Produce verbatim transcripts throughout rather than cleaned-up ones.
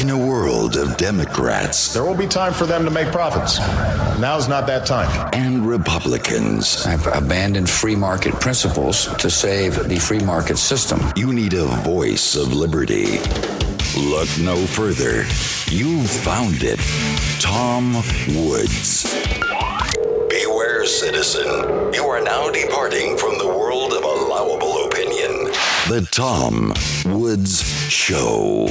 In a world of Democrats, there will be time for them to make profits. Now's not that time. And Republicans, I've abandoned free market principles to save the free market system. You need a voice of liberty. Look no further. You've found it. Tom Woods. Beware, citizen. You are now departing from the world of allowable opinion. The Tom Woods Show.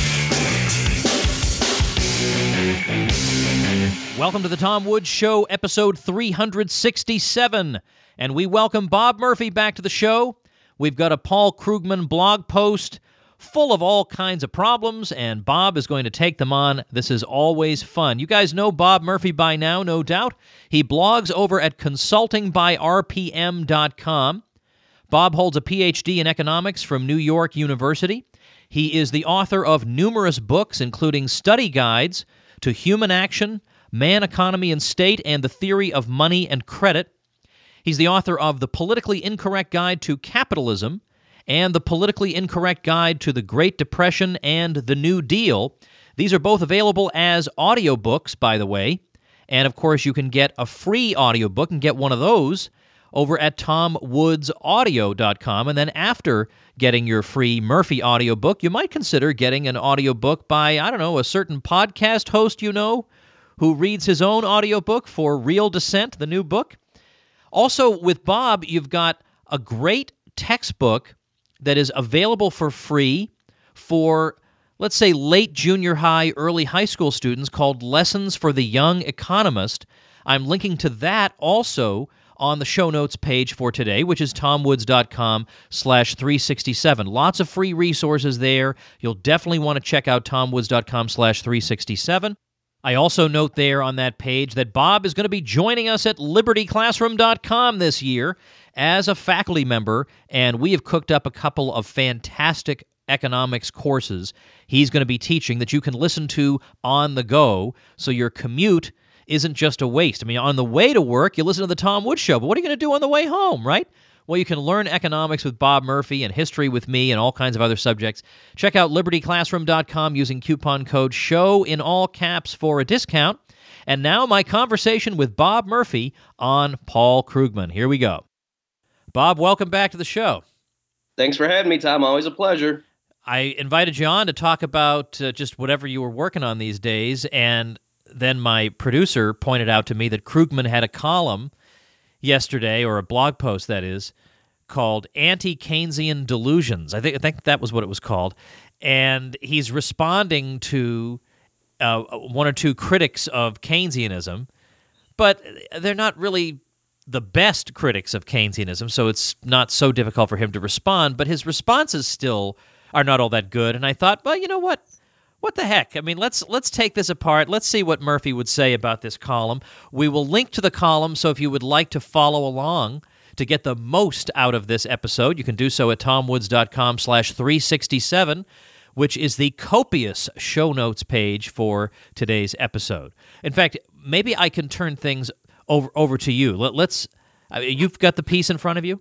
Welcome to the Tom Woods Show, episode three sixty-seven. And we welcome Bob Murphy back to the show. We've got a Paul Krugman blog post full of all kinds of problems, and Bob is going to take them on. This is always fun. You guys know Bob Murphy by now, no doubt. He blogs over at consulting by r p m dot com. Bob holds a P H D in economics from New York University. He is the author of numerous books, including study guides to human action, man, economy, and state, and the theory of money and credit. He's the author of The Politically Incorrect Guide to Capitalism and The Politically Incorrect Guide to the Great Depression and the New Deal. These are both available as audiobooks, by the way. And, of course, you can get a free audiobook and get one of those over at tom woods audio dot com. And then after getting your free Murphy audiobook, you might consider getting an audiobook by, I don't know, a certain podcast host you know who reads his own audiobook for Real Dissent, the new book. Also, with Bob, you've got a great textbook that is available for free for, let's say, late junior high, early high school students called Lessons for the Young Economist. I'm linking to that also on the show notes page for today, which is tom woods dot com slash three sixty-seven. Lots of free resources there. You'll definitely want to check out tom woods dot com slash three sixty-seven. I also note there on that page that Bob is going to be joining us at liberty classroom dot com this year as a faculty member, and we have cooked up a couple of fantastic economics courses he's going to be teaching that you can listen to on the go, so your commute isn't just a waste. I mean, on the way to work, you listen to the Tom Woods Show, but what are you going to do on the way home, right? Well, you can learn economics with Bob Murphy and history with me and all kinds of other subjects. Check out liberty classroom dot com using coupon code SHOW in all caps for a discount. And now my conversation with Bob Murphy on Paul Krugman. Here we go. Bob, welcome back to the show. Thanks for having me, Tom. Always a pleasure. I invited you on to talk about uh, just whatever you were working on these days, and then my producer pointed out to me that Krugman had a column yesterday, or a blog post, that is, called Anti-Keynesian Delusions. I think I think that was what it was called. And he's responding to uh, one or two critics of Keynesianism, but they're not really the best critics of Keynesianism, so it's not so difficult for him to respond, but his responses still are not all that good. And I thought, well, you know what? What the heck? I mean, let's let's take this apart. Let's see what Murphy would say about this column. We will link to the column, so if you would like to follow along to get the most out of this episode, you can do so at tom woods dot com slash three sixty-seven, which is the copious show notes page for today's episode. In fact, maybe I can turn things over over to you. Let, let's. Uh, you've got the piece in front of you?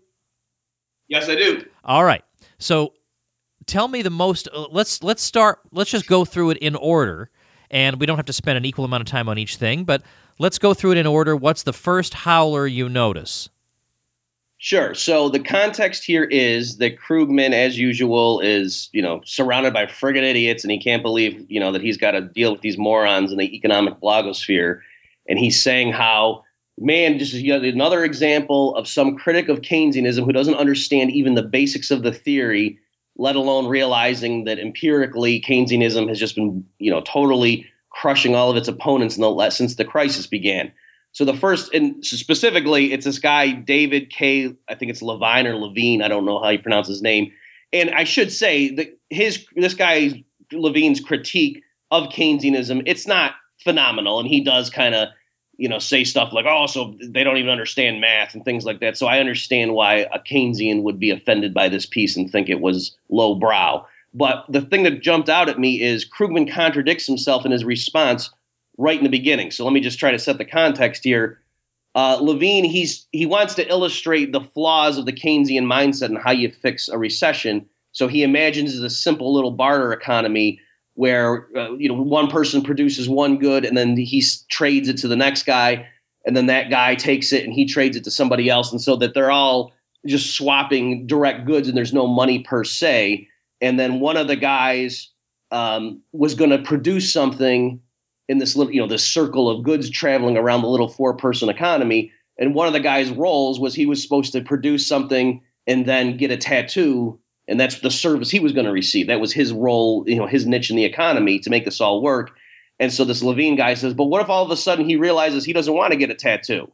Yes, I do. All right. So tell me the most. Uh, let's let's start. Let's just go through it in order, and we don't have to spend an equal amount of time on each thing. But let's go through it in order. What's the first howler you notice? Sure. So the context here is that Krugman, as usual, is, you know, surrounded by friggin' idiots, and he can't believe, you know, that he's got to deal with these morons in the economic blogosphere. And he's saying how, man, just yet another example of some critic of Keynesianism who doesn't understand even the basics of the theory, let alone realizing that empirically Keynesianism has just been, you know, totally crushing all of its opponents in the, since the crisis began. So the first, and specifically, it's this guy, David K., I think it's Levine or Levine, I don't know how you pronounce his name. And I should say that his this guy, Levine's critique of Keynesianism, it's not phenomenal. And he does kind of, you know, say stuff like, oh, so they don't even understand math and things like that. So I understand why a Keynesian would be offended by this piece and think it was lowbrow. But the thing that jumped out at me is Krugman contradicts himself in his response right in the beginning. So let me just try to set the context here. Uh, Levine, he's he wants to illustrate the flaws of the Keynesian mindset and how you fix a recession. So he imagines a simple little barter economy where uh, you know one person produces one good and then he s- trades it to the next guy, and then that guy takes it and he trades it to somebody else, and so that they're all just swapping direct goods and there's no money per se. And then one of the guys um, was going to produce something in this little, you know, this circle of goods traveling around the little four-person economy. And one of the guy's roles was he was supposed to produce something and then get a tattoo, and that's the service he was going to receive. That was his role, you know, his niche in the economy to make this all work. And so this Levine guy says, but what if all of a sudden he realizes he doesn't want to get a tattoo?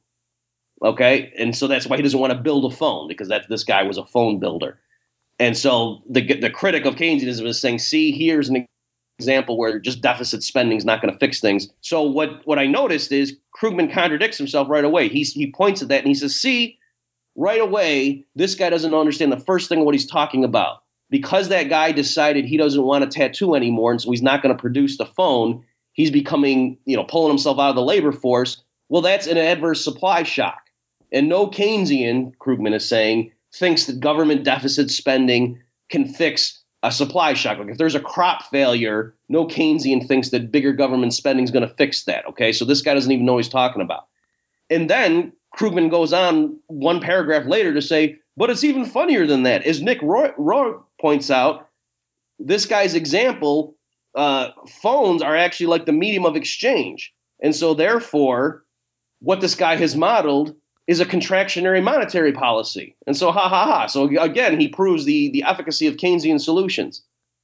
Okay. And so that's why he doesn't want to build a phone, because that this guy was a phone builder. And so the the critic of Keynesianism is saying, see, here's an example where just deficit spending is not going to fix things. So what, what I noticed is Krugman contradicts himself right away. He's, he points at that and he says, see, right away, this guy doesn't understand the first thing of what he's talking about. Because that guy decided he doesn't want a tattoo anymore, and so he's not going to produce the phone, he's becoming, you know, pulling himself out of the labor force. Well, that's an adverse supply shock. And no Keynesian, Krugman is saying, thinks that government deficit spending can fix a supply shock. Like if there's a crop failure, no Keynesian thinks that bigger government spending is going to fix that. Okay, so this guy doesn't even know what he's talking about. And then Krugman goes on one paragraph later to say, but it's even funnier than that. As Nick Roy, Roy points out, this guy's example, uh, phones are actually like the medium of exchange. And so therefore, what this guy has modeled is a contractionary monetary policy. And so, ha, ha, ha. So again, he proves the, the efficacy of Keynesian solutions.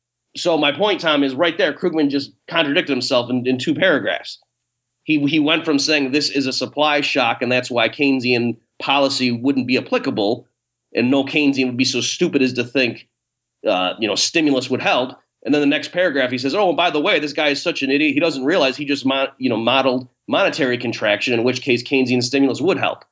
So my point, Tom, is right there, Krugman just contradicted himself in, in two paragraphs. He, he went from saying this is a supply shock and that's why Keynesian policy wouldn't be applicable, and no Keynesian would be so stupid as to think uh, you know, stimulus would help. And then the next paragraph, he says, oh, and by the way, this guy is such an idiot. He doesn't realize he just mo- you know, modeled monetary contraction, in which case Keynesian stimulus would help.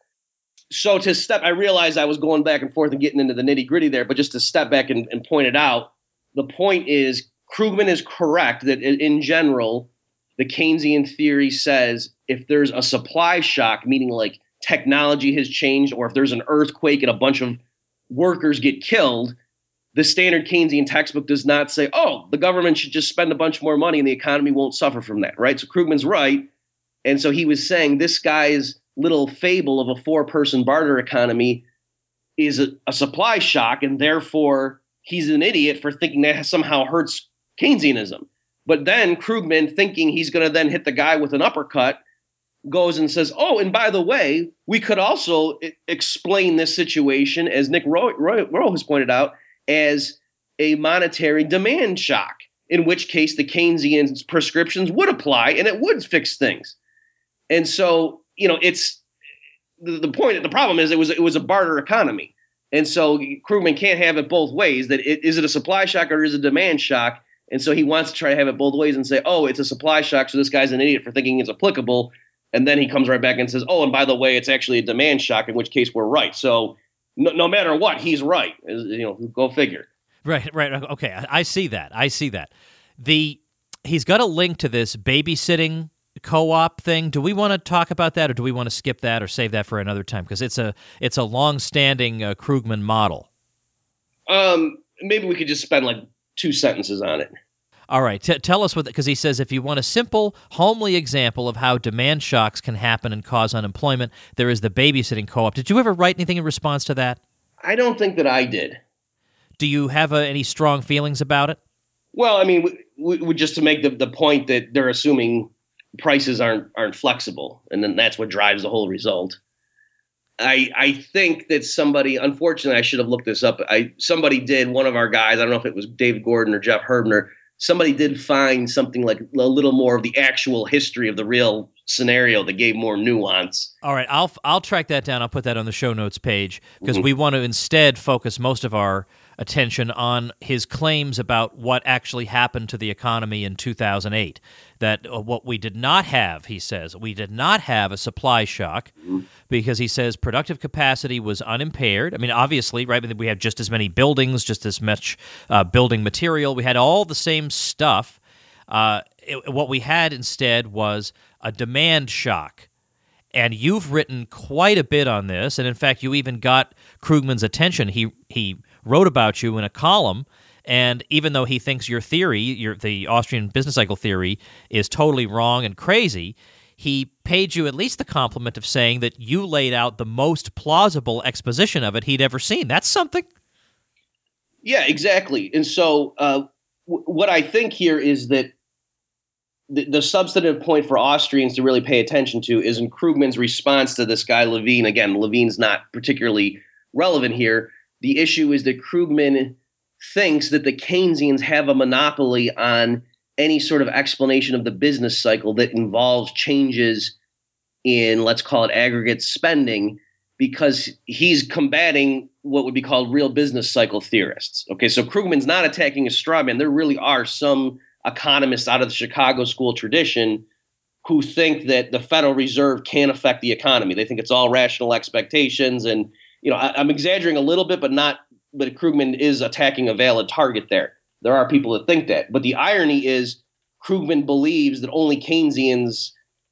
So to step, I realized I was going back and forth and getting into the nitty gritty there, but just to step back and, and point it out, the point is Krugman is correct that in, in general, the Keynesian theory says if there's a supply shock, meaning like technology has changed, or if there's an earthquake and a bunch of workers get killed, the standard Keynesian textbook does not say, oh, the government should just spend a bunch more money and the economy won't suffer from that, right? So Krugman's right. And so he was saying this guy's little fable of a four-person barter economy is a, a supply shock, and therefore he's an idiot for thinking that somehow hurts Keynesianism. But then Krugman, thinking he's going to then hit the guy with an uppercut, goes and says, oh, and by the way, we could also I- explain this situation, as Nick Roy, Roy, Roy has pointed out, as a monetary demand shock, in which case the Keynesian prescriptions would apply and it would fix things. And so, you know, it's the, the point. The problem is it was it was a barter economy, and so Krugman can't have it both ways. That it, is it a supply shock or is it a demand shock? And so he wants to try to have it both ways and say, oh, it's a supply shock, so this guy's an idiot for thinking it's applicable. And then he comes right back and says, oh, and by the way, it's actually a demand shock, in which case we're right. So no, no matter what, he's right. You know, go figure. Right, right. Okay, I, I see that. I see that. The he's got a link to this babysitting co-op thing. Do we want to talk about that, or do we want to skip that, or save that for another time? Because it's a it's a long-standing uh, Krugman model. Um, maybe we could just spend like two sentences on it. All right, T- tell us what, because he says if you want a simple, homely example of how demand shocks can happen and cause unemployment, there is the babysitting co-op. Did you ever write anything in response to that? I don't think that I did. Do you have uh, any strong feelings about it? Well, I mean, we, we, just to make the, the point that they're assuming prices aren't aren't flexible, and then that's what drives the whole result. I I think that somebody, unfortunately, I should have looked this up. I somebody did, one of our guys, I don't know if it was David Gordon or Jeff Herbner, somebody did find something like a little more of the actual history of the real scenario that gave more nuance. All right, I'll I'll track that down. I'll put that on the show notes page, because Mm-hmm. we want to instead focus most of our attention on his claims about what actually happened to the economy in two thousand eight. That uh, what we did not have, he says, we did not have a supply shock, Mm-hmm. because he says productive capacity was unimpaired. I mean, obviously, right, we had just as many buildings, just as much uh, building material. We had all the same stuff. Uh, it, what we had instead was a demand shock. And you've written quite a bit on this, and in fact, you even got Krugman's attention. He he wrote about you in a column And even though he thinks your theory, your the Austrian business cycle theory, is totally wrong and crazy, he paid you at least the compliment of saying that you laid out the most plausible exposition of it he'd ever seen. That's something. Yeah, exactly. And so uh, w- what I think here is that the, the substantive point for Austrians to really pay attention to is in Krugman's response to this guy, Levine. Again, Levine's not particularly relevant here. The issue is that Krugman thinks that the Keynesians have a monopoly on any sort of explanation of the business cycle that involves changes in, let's call it, aggregate spending, because he's combating what would be called real business cycle theorists. Okay, so Krugman's not attacking a straw man. There really are some economists out of the Chicago school tradition who think that the Federal Reserve can affect the economy. They think it's all rational expectations. And, you know, I, I'm exaggerating a little bit, but not, but Krugman is attacking a valid target there. There are people that think that. But the irony is Krugman believes that only Keynesians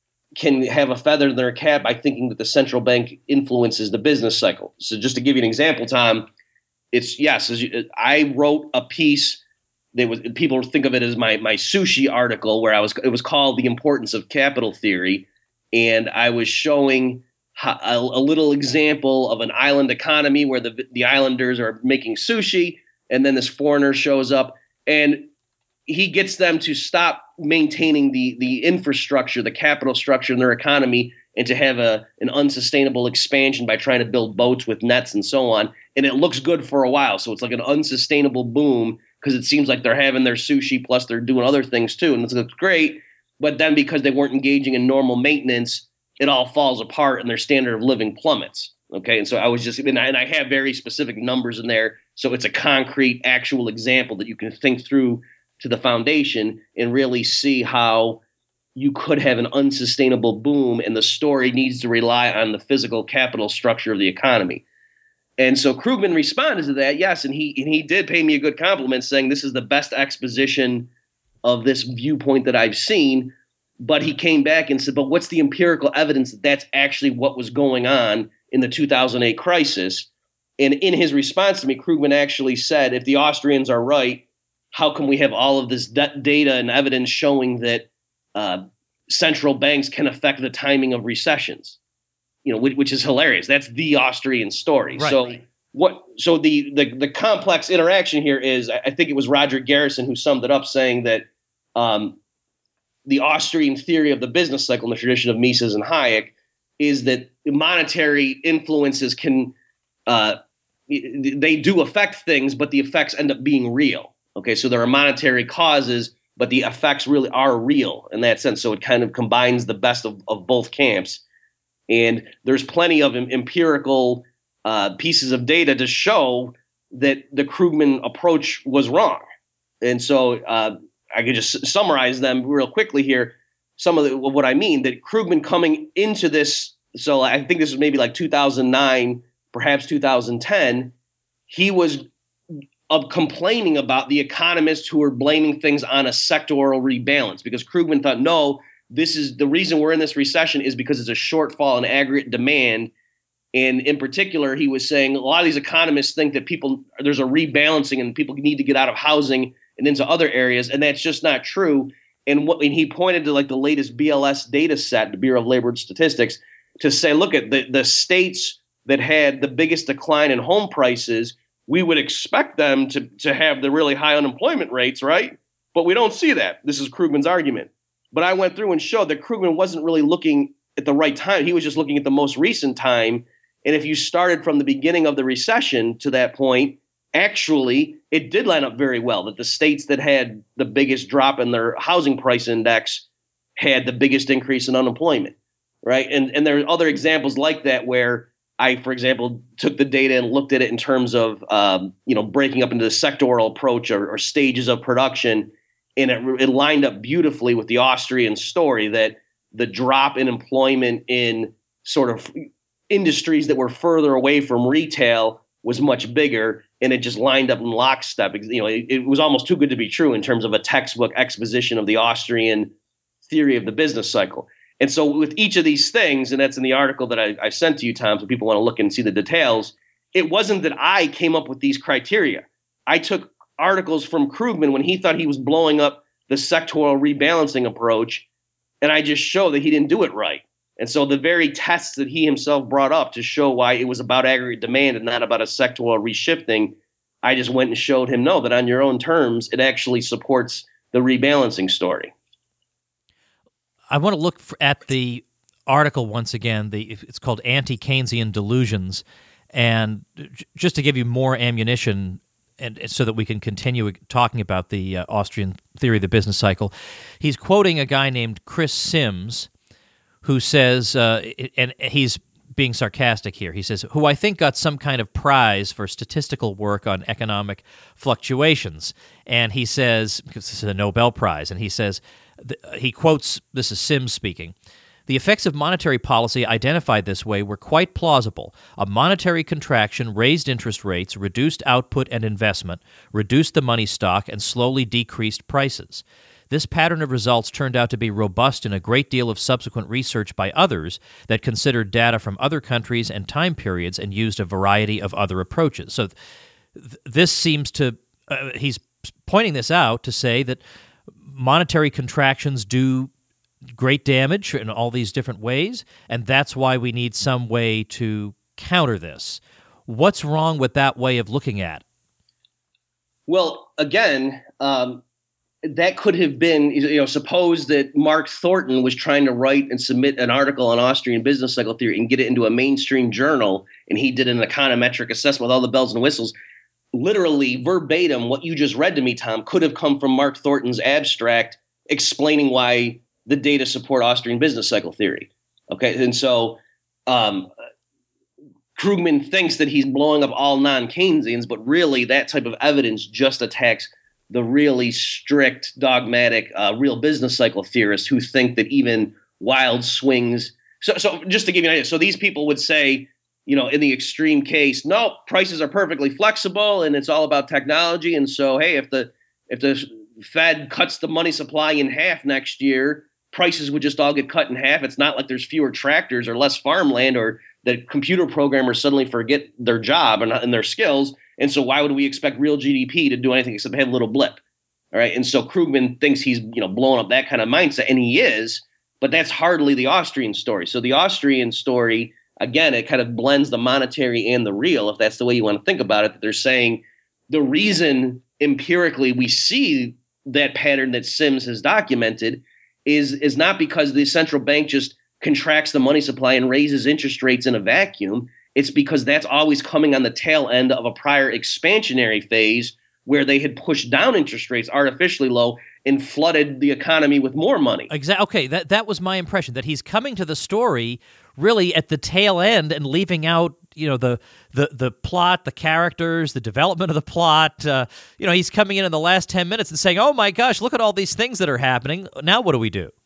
can have a feather in their cap by thinking that the central bank influences the business cycle. So just to give you an example, Tom, it's, yes, as you, I wrote a piece that was, people think of it as my my sushi article, where I was, it was called The Importance of Capital Theory. And I was showing how, a, a little example of an island economy where the the islanders are making sushi, and then this foreigner shows up and he gets them to stop maintaining the the infrastructure, the capital structure in their economy, and to have a an unsustainable expansion by trying to build boats with nets and so on. And it looks good for a while. So it's like an unsustainable boom because it seems like they're having their sushi plus they're doing other things too. And it looks great. But then because they weren't engaging in normal maintenance, it all falls apart and their standard of living plummets. Okay. And so I was just, and I, and I have very specific numbers in there. So it's a concrete, actual example that you can think through to the foundation and really see how you could have an unsustainable boom, and the story needs to rely on the physical capital structure of the economy. And so Krugman responded to that, yes, and he and he did pay me a good compliment, saying this is the best exposition of this viewpoint that I've seen. But he came back and said, but what's the empirical evidence that that's actually what was going on in the two thousand eight crisis? And in his response to me, Krugman actually said, if the Austrians are right, how can we have all of this d- data and evidence showing that uh, central banks can affect the timing of recessions? You know, which, which is hilarious. That's the Austrian story. Right. So what? So the, the the complex interaction here is, I think it was Roger Garrison who summed it up, saying that um, the Austrian theory of the business cycle in the tradition of Mises and Hayek is that monetary influences can uh, they do affect things, but the effects end up being real. Okay, so there are monetary causes, but the effects really are real in that sense. So it kind of combines the best of, of both camps. And there's plenty of empirical uh, pieces of data to show that the Krugman approach was wrong. And so uh, I could just summarize them real quickly here. Some of the, what I mean, that Krugman coming into this, so I think this was maybe like two thousand nine, perhaps two thousand ten, he was of complaining about the economists who were blaming things on a sectoral rebalance, because Krugman thought, no, this is the reason we're in this recession is because it's a shortfall in aggregate demand. And in particular, he was saying a lot of these economists think that people, there's a rebalancing and people need to get out of housing and into other areas. And that's just not true. And what, and he pointed to like the latest B L S data set, the Bureau of Labor and Statistics, to say, look at the, the states that had the biggest decline in home prices, we would expect them to, to have the really high unemployment rates, right? But we don't see that. This is Krugman's argument. But I went through and showed that Krugman wasn't really looking at the right time. He was just looking at the most recent time. And if you started from the beginning of the recession to that point, actually, it did line up very well that the states that had the biggest drop in their housing price index had the biggest increase in unemployment, right? And, and there are other examples like that where I, for example, took the data and looked at it in terms of, um, you know, breaking up into the sectoral approach or, or stages of production. And it, it lined up beautifully with the Austrian story that the drop in employment in sort of industries that were further away from retail was much bigger. And it just lined up in lockstep. You know, it, it was almost too good to be true in terms of a textbook exposition of the Austrian theory of the business cycle. And so with each of these things, and that's in the article that I, I sent to you, Tom, so people want to look and see the details, it wasn't that I came up with these criteria. I took articles from Krugman when he thought he was blowing up the sectoral rebalancing approach, and I just show that he didn't do it right. And so the very tests that he himself brought up to show why it was about aggregate demand and not about a sectoral reshifting, I just went and showed him, no, that on your own terms, it actually supports the rebalancing story. I want to look at the article once again. The it's called Anti-Keynesian Delusions. And just to give you more ammunition, and so that we can continue talking about the uh, Austrian theory of the business cycle, he's quoting a guy named Chris Sims, who says, uh, and he's being sarcastic here, he says, who I think got some kind of prize for statistical work on economic fluctuations. And he says, because this is a Nobel Prize, and he says, he quotes, this is Sims speaking, "The effects of monetary policy identified this way were quite plausible. A monetary contraction raised interest rates, reduced output and investment, reduced the money stock, and slowly decreased prices. This pattern of results turned out to be robust in a great deal of subsequent research by others that considered data from other countries and time periods and used a variety of other approaches." So th- this seems to, uh, he's pointing this out to say that monetary contractions do great damage in all these different ways, and that's why we need some way to counter this. What's wrong with that way of looking at it? Well, again, um, that could have been, you know, suppose that Mark Thornton was trying to write and submit an article on Austrian business cycle theory and get it into a mainstream journal, and he did an econometric assessment with all the bells and whistles. Literally, verbatim, what you just read to me, Tom, could have come from Mark Thornton's abstract explaining why the data support Austrian business cycle theory. Okay, and so um, Krugman thinks that he's blowing up all non-Keynesians, but really that type of evidence just attacks the really strict, dogmatic, uh, real business cycle theorists who think that even wild swings. So, so just to give you an idea, so these people would say, you know, in the extreme case, no, prices are perfectly flexible and it's all about technology. And so, hey, if the if the Fed cuts the money supply in half next year, prices would just all get cut in half. It's not like there's fewer tractors or less farmland or that computer programmers suddenly forget their job and, and their skills. And so why would we expect real G D P to do anything except have a little blip? All right. And so Krugman thinks he's, you know, blowing up that kind of mindset, and he is, but that's hardly the Austrian story. So the Austrian story, again, it kind of blends the monetary and the real, if that's the way you want to think about it, that they're saying the reason empirically we see that pattern that Sims has documented is, is not because the central bank just contracts the money supply and raises interest rates in a vacuum. It's because that's always coming on the tail end of a prior expansionary phase where they had pushed down interest rates artificially low and flooded the economy with more money. Exactly. Okay, that that was my impression, that he's coming to the story really at the tail end and leaving out, you know, the the the plot, the characters, the development of the plot. Uh, you know, he's coming in in the last ten minutes and saying, "Oh my gosh, look at all these things that are happening. Now what do we do?"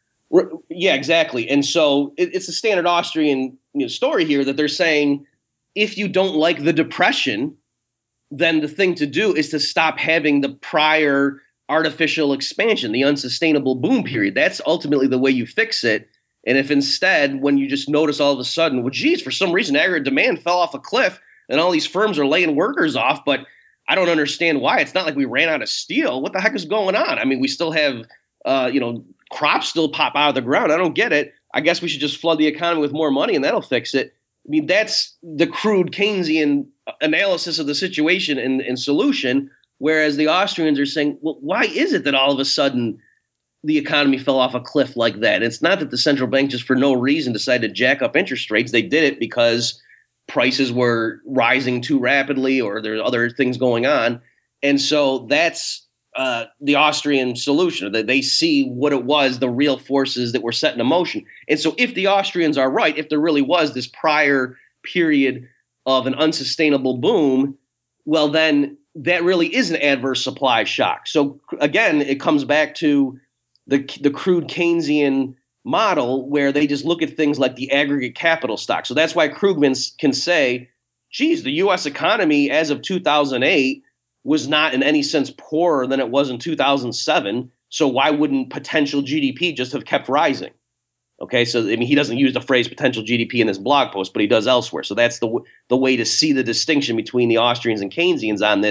Yeah, exactly. And so it, it's a standard Austrian, you know, story here that they're saying, if you don't like the depression, then the thing to do is to stop having the prior artificial expansion, the unsustainable boom period. That's ultimately the way you fix it. And if instead, when you just notice all of a sudden, well, geez, for some reason, aggregate demand fell off a cliff and all these firms are laying workers off, but I don't understand why. It's not like we ran out of steel. What the heck is going on? I mean, we still have, uh, you know, crops still pop out of the ground. I don't get it. I guess we should just flood the economy with more money and that'll fix it. I mean, that's the crude Keynesian analysis of the situation and, and solution, whereas the Austrians are saying, well, why is it that all of a sudden the economy fell off a cliff like that? It's not that the central bank just for no reason decided to jack up interest rates. They did it because prices were rising too rapidly or there's other things going on. And so that's uh, the Austrian solution, that they see what it was, the real forces that were set into motion. And so if the Austrians are right, if there really was this prior period of an unsustainable boom, well, then that really is an adverse supply shock. So again, it comes back to the the crude Keynesian model where they just look at things like the aggregate capital stock. So that's why Krugman can say, geez, the U S economy as of two thousand eight was not in any sense poorer than it was in two thousand seven. So why wouldn't potential G D P just have kept rising? Okay, so I mean, he doesn't use the phrase potential G D P in this blog post, but he does elsewhere. So that's the the way to see the distinction between the Austrians and Keynesians on this.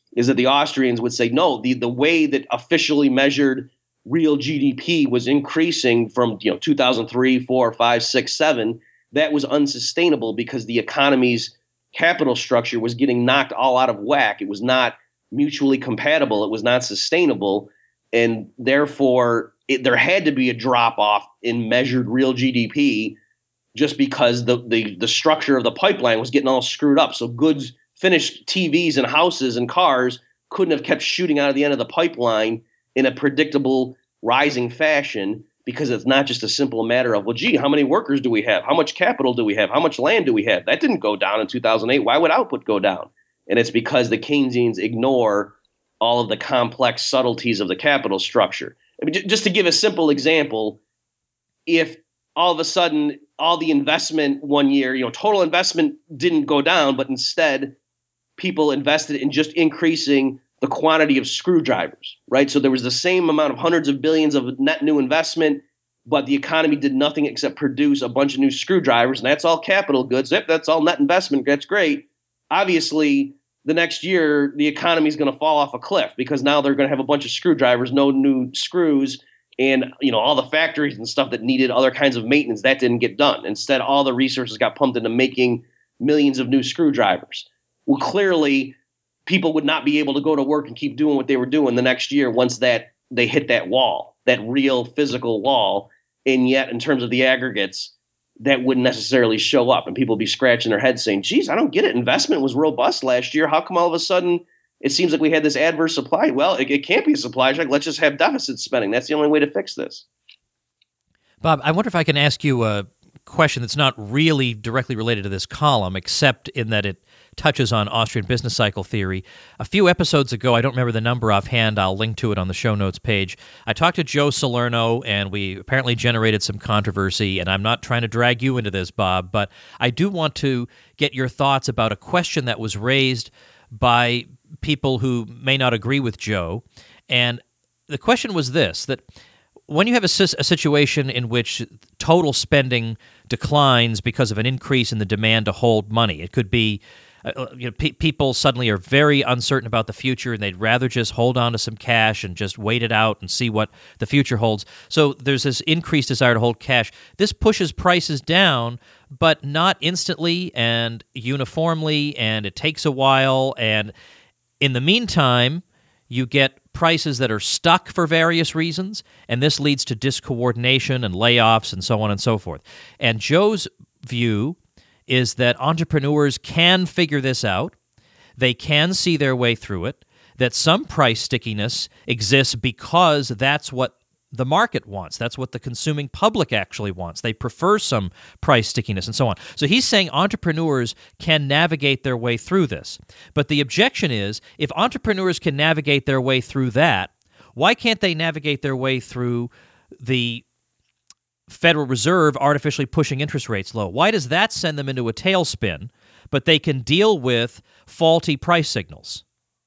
is that the Austrians would say, no, the, the way that officially measured real G D P was increasing from, you know, two thousand three, four, five, six, seven, that was unsustainable because the economy's capital structure was getting knocked all out of whack. It was not mutually compatible. It was not sustainable. And therefore, it, there had to be a drop off in measured real G D P just because the, the, the structure of the pipeline was getting all screwed up. So goods, finished T Vs and houses and cars couldn't have kept shooting out of the end of the pipeline in a predictable rising fashion, because it's not just a simple matter of, well, gee, how many workers do we have? How much capital do we have? How much land do we have? That didn't go down in two thousand eight. Why would output go down? And it's because the Keynesians ignore all of the complex subtleties of the capital structure. I mean, j- just to give a simple example, if all of a sudden all the investment one year, you know, total investment didn't go down, but instead people invested in just increasing the quantity of screwdrivers, right? So there was the same amount of hundreds of billions of net new investment, but the economy did nothing except produce a bunch of new screwdrivers, and that's all capital goods. Yep, that's all net investment. That's great. Obviously, the next year, the economy is going to fall off a cliff because now they're going to have a bunch of screwdrivers, no new screws, and you know all the factories and stuff that needed other kinds of maintenance, that didn't get done. Instead, all the resources got pumped into making millions of new screwdrivers. Well, clearly, people would not be able to go to work and keep doing what they were doing the next year once that they hit that wall, that real physical wall. And yet, in terms of the aggregates, that wouldn't necessarily show up. And people would be scratching their heads saying, geez, I don't get it. Investment was robust last year. How come all of a sudden it seems like we had this adverse supply? Well, it, it can't be a supply shock. Let's just have deficit spending. That's the only way to fix this. Bob, I wonder if I can ask you a question that's not really directly related to this column, except in that it touches on Austrian business cycle theory. A few episodes ago, I don't remember the number offhand, I'll link to it on the show notes page, I talked to Joe Salerno, and we apparently generated some controversy, and I'm not trying to drag you into this, Bob, but I do want to get your thoughts about a question that was raised by people who may not agree with Joe. And the question was this, that when you have a, a situation in which total spending declines because of an increase in the demand to hold money, it could be uh, you know, pe- people suddenly are very uncertain about the future and they'd rather just hold on to some cash and just wait it out and see what the future holds. So there's this increased desire to hold cash. This pushes prices down, but not instantly and uniformly, and it takes a while. And in the meantime, you get prices that are stuck for various reasons, and this leads to discoordination and layoffs and so on and so forth. And Joe's view is that entrepreneurs can figure this out. They can see their way through it, that some price stickiness exists because that's what the market wants. That's what the consuming public actually wants. They prefer some price stickiness and so on. So he's saying entrepreneurs can navigate their way through this. But the objection is, if entrepreneurs can navigate their way through that, why can't they navigate their way through the Federal Reserve artificially pushing interest rates low? Why does that send them into a tailspin, but they can deal with faulty price signals?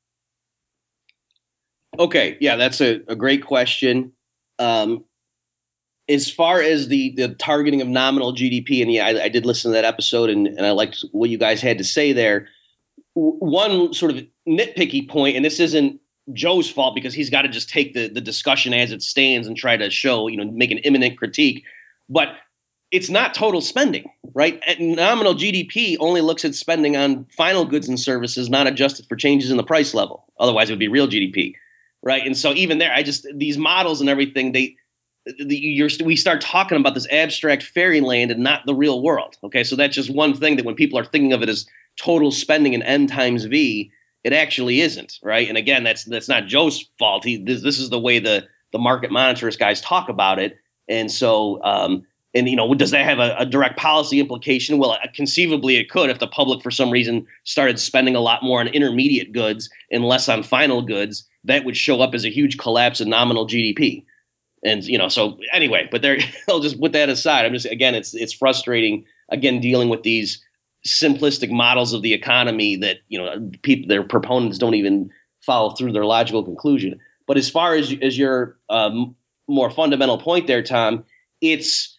Okay, yeah, that's a, a great question. Um, as far as the, the targeting of nominal G D P, and yeah, I, I did listen to that episode, and, and I liked what you guys had to say there. W- one sort of nitpicky point, and this isn't Joe's fault because he's got to just take the, the discussion as it stands and try to show, you know, make an imminent critique, but it's not total spending, right? And nominal G D P only looks at spending on final goods and services, not adjusted for changes in the price level. Otherwise, it would be real G D P. Right. And so even there, I just these models and everything, they the, you're, we start talking about this abstract fairyland and not the real world. OK, so that's just one thing that when people are thinking of it as total spending in N times V, it actually isn't. Right. And again, that's that's not Joe's fault. He this, this is the way the the market monitorist guys talk about it. And so um, and, you know, does that have a, a direct policy implication? Well, conceivably it could if the public for some reason started spending a lot more on intermediate goods and less on final goods. That would show up as a huge collapse in nominal G D P. And, you know, so anyway, but there, I'll just put that aside. I'm just, again, it's, it's frustrating, again, dealing with these simplistic models of the economy that, you know, people, their proponents don't even follow through their logical conclusion. But as far as, as your um, more fundamental point there, Tom, it's,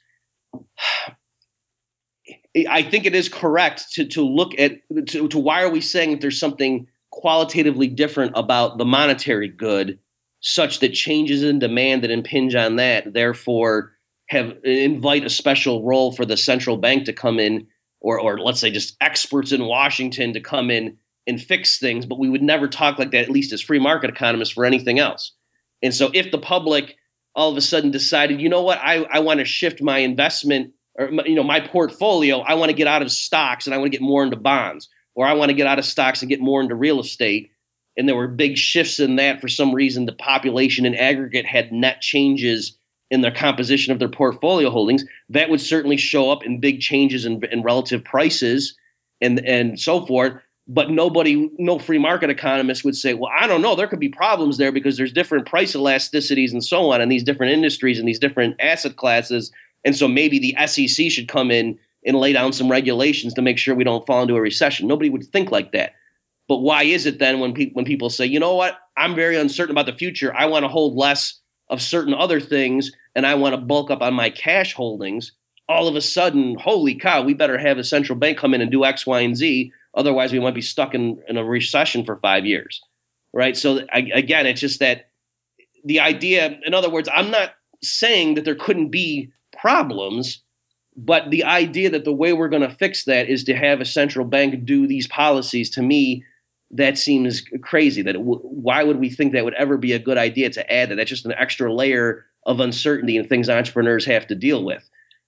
I think it is correct to, to look at, to, to why are we saying that there's something qualitatively different about the monetary good, such that changes in demand that impinge on that, therefore have invite a special role for the central bank to come in, or or let's say just experts in Washington to come in and fix things. But we would never talk like that, at least as free market economists, for anything else. And so if the public all of a sudden decided, you know what, I, I want to shift my investment or, you know, my portfolio, I want to get out of stocks and I want to get more into bonds, or I want to get out of stocks and get more into real estate. And there were big shifts in that for some reason. The population in aggregate had net changes in their composition of their portfolio holdings. That would certainly show up in big changes in, in relative prices and, and so forth. But nobody, no free market economist would say, well, I don't know, there could be problems there because there's different price elasticities and so on in these different industries and these different asset classes. And so maybe the S E C should come in and lay down some regulations to make sure we don't fall into a recession. Nobody would think like that. But why is it then when, pe- when people say, you know what, I'm very uncertain about the future, I want to hold less of certain other things and I want to bulk up on my cash holdings, all of a sudden, holy cow, we better have a central bank come in and do X, Y, and Z. Otherwise, we might be stuck in, in a recession for five years, right? So I, again, it's just that the idea, in other words, I'm not saying that there couldn't be problems, but the idea that the way we're going to fix that is to have a central bank do these policies, to me, that seems crazy. That it w- why would we think that would ever be a good idea to add that? That's just an extra layer of uncertainty and things entrepreneurs have to deal with.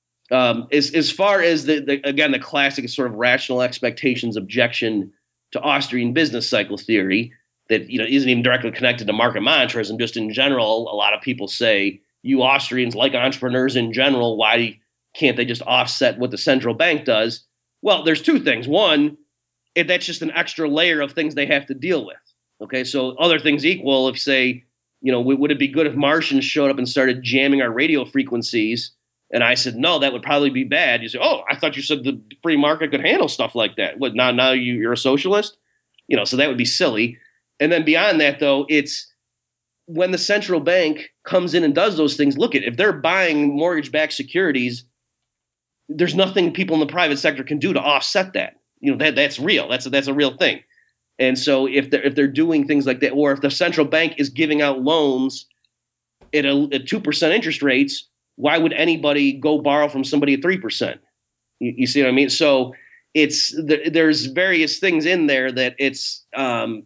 Um, as, as far as the, the, again, the classic sort of rational expectations objection to Austrian business cycle theory that, you know, isn't even directly connected to market monetarism. Just in general, a lot of people say, you Austrians, like entrepreneurs in general, why can't they just offset what the central bank does? Well, there's two things. One, if that's just an extra layer of things they have to deal with. Okay, so other things equal, if say, you know, would it be good if Martians showed up and started jamming our radio frequencies? And I said, no, that would probably be bad. You say, oh, I thought you said the free market could handle stuff like that. What, now, now you, you're a socialist? You know, so that would be silly. And then beyond that, though, it's when the central bank comes in and does those things, look at if they're buying mortgage-backed securities, there's nothing people in the private sector can do to offset that. You know, that that's real. That's a, that's a real thing. And so if they're, if they're doing things like that, or if the central bank is giving out loans at, a, at two percent interest rates, why would anybody go borrow from somebody at three percent? You, you see what I mean? So it's there, there's various things in there that it's um,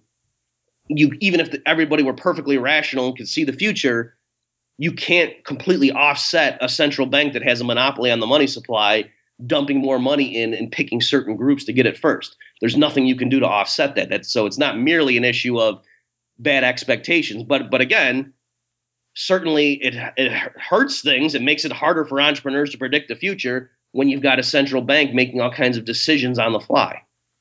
you even if the, everybody were perfectly rational and could see the future, you can't completely offset a central bank that has a monopoly on the money supply, dumping more money in and picking certain groups to get it first. There's nothing you can do to offset that. That's so it's not merely an issue of bad expectations, but but again, certainly it it hurts things. It makes it harder for entrepreneurs to predict the future when you've got a central bank making all kinds of decisions on the fly.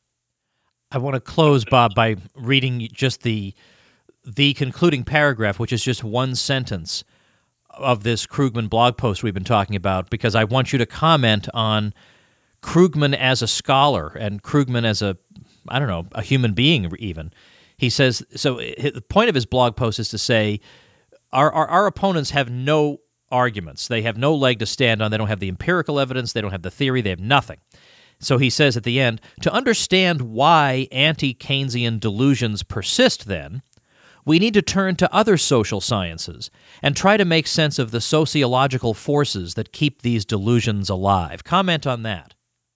I want to close, Bob, by reading just the the concluding paragraph, which is just one sentence of this Krugman blog post we've been talking about, because I want you to comment on Krugman as a scholar and Krugman as a, I don't know, a human being even. He says, so the point of his blog post is to say, our, our, our opponents have no arguments. They have no leg to stand on. They don't have the empirical evidence. They don't have the theory. They have nothing. So he says at the end, to understand why anti-Keynesian delusions persist then, we need to turn to other social sciences and try to make sense of the sociological forces that keep these delusions alive. Comment on that.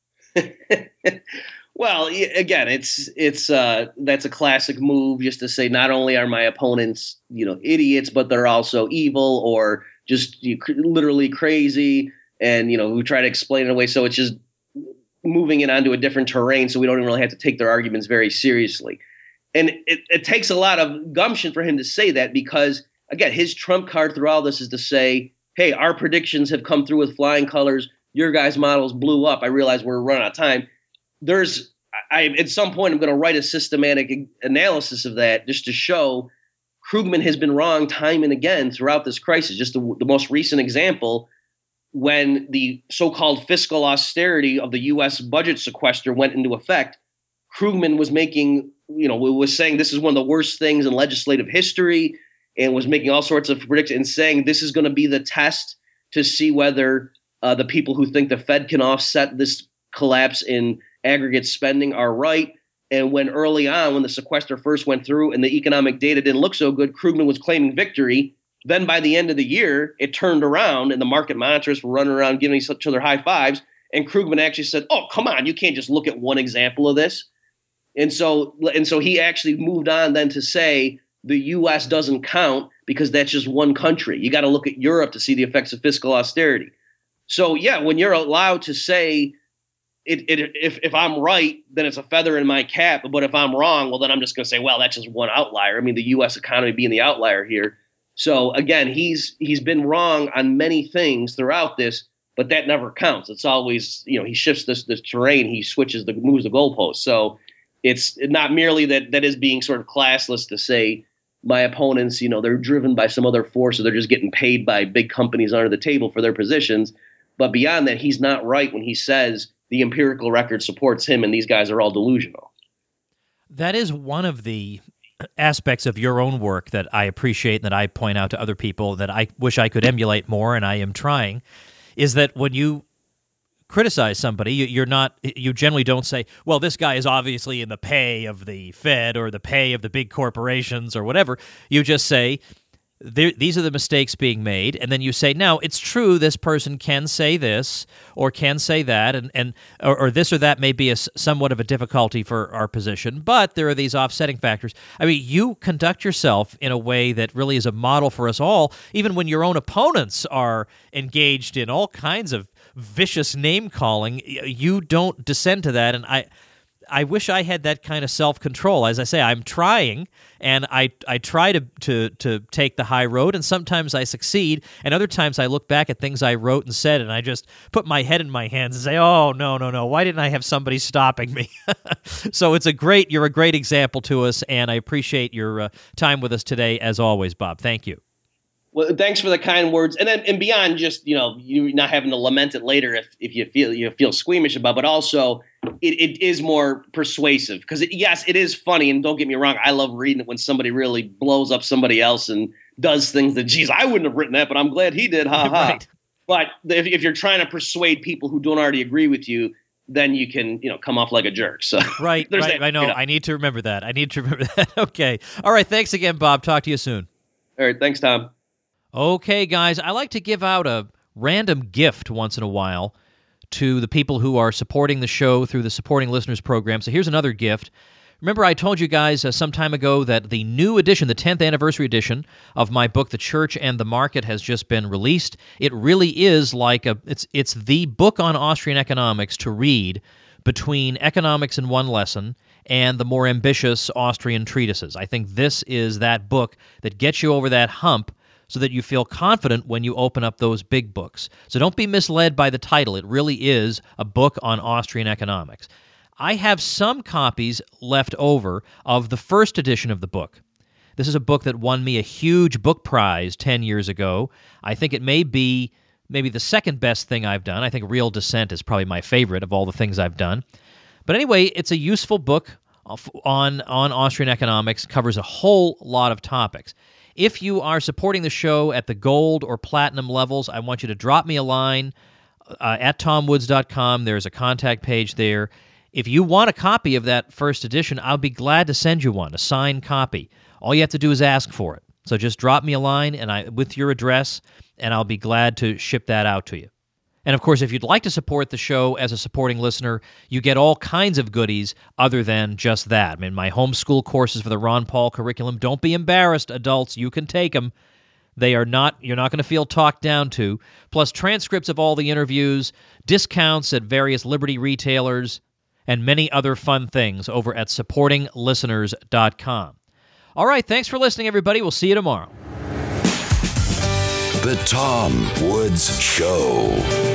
Well, again, it's it's uh, that's a classic move just to say not only are my opponents, you know, idiots, but they're also evil or just you, literally crazy. And, you know, we try to explain it away. So it's just moving it onto a different terrain so we don't really have to take their arguments very seriously. And it, it takes a lot of gumption for him to say that because, again, his trump card through all this is to say, hey, our predictions have come through with flying colors. Your guys' models blew up. I realize we're running out of time. There's, I at some point, I'm going to write a systematic analysis of that just to show Krugman has been wrong time and again throughout this crisis. Just the, the most recent example, when the so-called fiscal austerity of the U S budget sequester went into effect, Krugman was making, you know, was saying this is one of the worst things in legislative history and was making all sorts of predictions and saying this is going to be the test to see whether uh, the people who think the Fed can offset this collapse in aggregate spending are right. And when early on, when the sequester first went through and the economic data didn't look so good, Krugman was claiming victory. Then by the end of the year, it turned around and the market monitors were running around giving each other high fives. And Krugman actually said, oh, come on, you can't just look at one example of this. And so and so he actually moved on then to say the U S doesn't count because that's just one country. You got to look at Europe to see the effects of fiscal austerity. So, yeah, when you're allowed to say it, it if, if I'm right, then it's a feather in my cap. But if I'm wrong, well, then I'm just going to say, well, that's just one outlier. I mean, the U S economy being the outlier here. So, again, he's he's been wrong on many things throughout this, but that never counts. It's always, you know, he shifts this, this terrain. He switches the moves the goalposts. So it's not merely that that is being sort of classless to say my opponents, you know, they're driven by some other force or they're just getting paid by big companies under the table for their positions. But beyond that, he's not right when he says the empirical record supports him and these guys are all delusional. That is one of the aspects of your own work that I appreciate and that I point out to other people that I wish I could emulate more, and I am trying, is that when you criticize somebody, you're not, you generally don't say, well, this guy is obviously in the pay of the Fed or the pay of the big corporations or whatever. You just say, these are the mistakes being made, and then you say, now, it's true this person can say this or can say that, and, and or, or this or that may be a, somewhat of a difficulty for our position, but there are these offsetting factors. I mean, you conduct yourself in a way that really is a model for us all, even when your own opponents are engaged in all kinds of vicious name-calling. You don't descend to that, and I I wish I had that kind of self-control. As I say, I'm trying, and I I try to, to to take the high road, and sometimes I succeed, and other times I look back at things I wrote and said, and I just put my head in my hands and say, oh, no, no, no, why didn't I have somebody stopping me? So it's a great, you're a great example to us, and I appreciate your uh, time with us today, as always, Bob. Thank you. Well, thanks for the kind words, and then and beyond just, you know, you not having to lament it later if, if you feel you feel squeamish about, but also it, it is more persuasive because it, yes, it is funny, and don't get me wrong, I love reading it when somebody really blows up somebody else and does things that, geez, I wouldn't have written that, but I'm glad he did, ha ha. Right. But if, if you're trying to persuade people who don't already agree with you, then you can, you know, come off like a jerk. So right, right. That, I know. You know. I need to remember that. I need to remember that. Okay. All right. Thanks again, Bob. Talk to you soon. All right. Thanks, Tom. Okay, guys, I like to give out a random gift once in a while to the people who are supporting the show through the Supporting Listeners program. So here's another gift. Remember I told you guys uh, some time ago that the new edition, the tenth anniversary edition of my book, The Church and the Market, has just been released. It really is like a it's it's the book on Austrian economics to read between economics in one lesson and the more ambitious Austrian treatises. I think this is that book that gets you over that hump so that you feel confident when you open up those big books. So don't be misled by the title. It really is a book on Austrian economics. I have some copies left over of the first edition of the book. This is a book that won me a huge book prize ten years ago. I think it may be maybe the second best thing I've done. I think Real Descent is probably my favorite of all the things I've done. But anyway, it's a useful book on, on Austrian economics, covers a whole lot of topics. If you are supporting the show at the gold or platinum levels, I want you to drop me a line uh, at tom woods dot com. There's a contact page there. If you want a copy of that first edition, I'll be glad to send you one, a signed copy. All you have to do is ask for it. So just drop me a line and I with your address, and I'll be glad to ship that out to you. And, of course, if you'd like to support the show as a supporting listener, you get all kinds of goodies other than just that. I mean, my homeschool courses for the Ron Paul curriculum, don't be embarrassed, adults. You can take them. They are not, you're not going to feel talked down to. Plus transcripts of all the interviews, discounts at various Liberty retailers, and many other fun things over at supporting listeners dot com. All right, thanks for listening, everybody. We'll see you tomorrow. The Tom Woods Show.